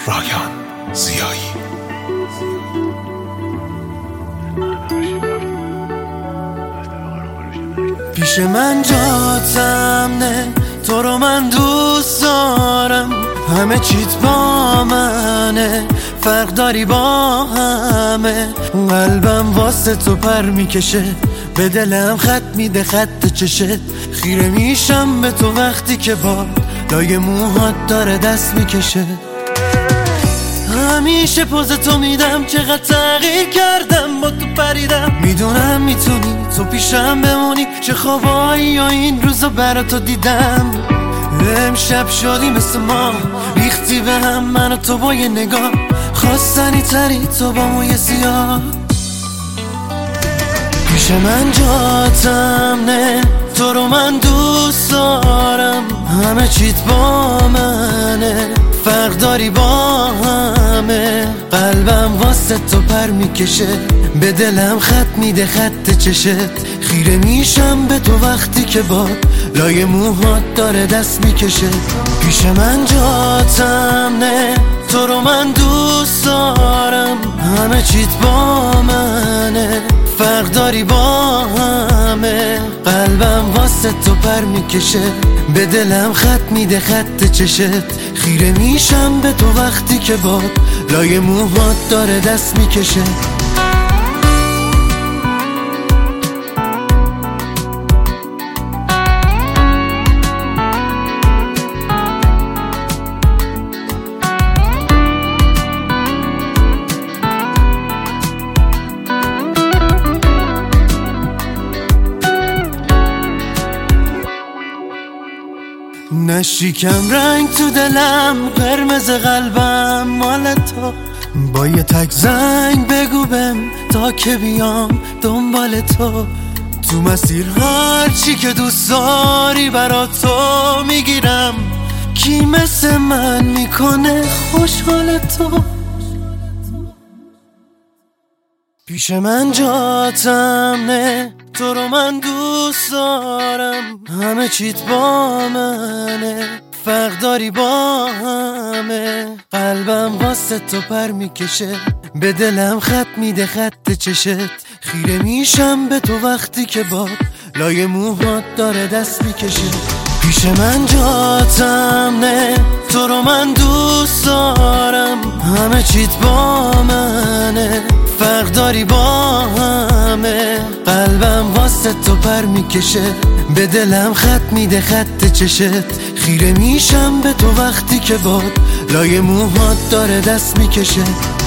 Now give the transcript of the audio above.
رایان زیایی. پیش من جاتم نه، تو رو من دوست دارم، همه چیت با منه، فرق داری با همه. قلبم واسه تو پر میکشه، به دلم خط میده خط چشت. خیره میشم به تو وقتی که با لای موهات داره دست میکشه. همیشه پوز تو میدم، چقدر تغییر کردم با تو پریدم. میدونم میتونی تو پیشم بمونی، چه خوابایی یا این روزا برا تو دیدم. امشب شدی مثل ما، ریختی به هم من و تو با یه نگاه. خواستنی تری تو با موی سیاه. پیش من جاتم نه، تو رو من دوست دارم، همه چیت با منه، فرق داری با همه. قلبم واسه تو پر میکشه، به دلم خط میده خط چشت. خیره میشم به تو وقتی که باد لای موهات داره دست میکشه. پیش من جاتم نه، تو رو من دوست دارم، همه چیت با منه، فرق داری با همه. قلبم واسه تو پر میکشه، به دلم خط میده خط چشت. خیره میشم به تو وقتی که باد لای موهات داره دست میکشه. نشیکم رنگ تو دلم، قرمز قلبم مال تو. با یه تک زنگ بگو بهم تا که بیام دنبال تو. تو مسیر هر چی که دوست داری برا تو میگیرم. کی مثل من میکنه خوشحال تو؟ پیش من جاتم نه، تو رو من دوست دارم، همه چیت با منه، فرق داری با همه. قلبم واسه تو پر میکشه، به دلم خط میده خط چشت. خیره میشم به تو وقتی که باد لای موهات داره دست میکشه. پیش من جاتم نه، تو رو من دوست دارم، همه چیت با منه، فرق داری با همه. قلبم واسه تو پر میکشه، به دلم خط میده خط چشت. خیره میشم به تو وقتی که باد لای موهات داره دست میکشه.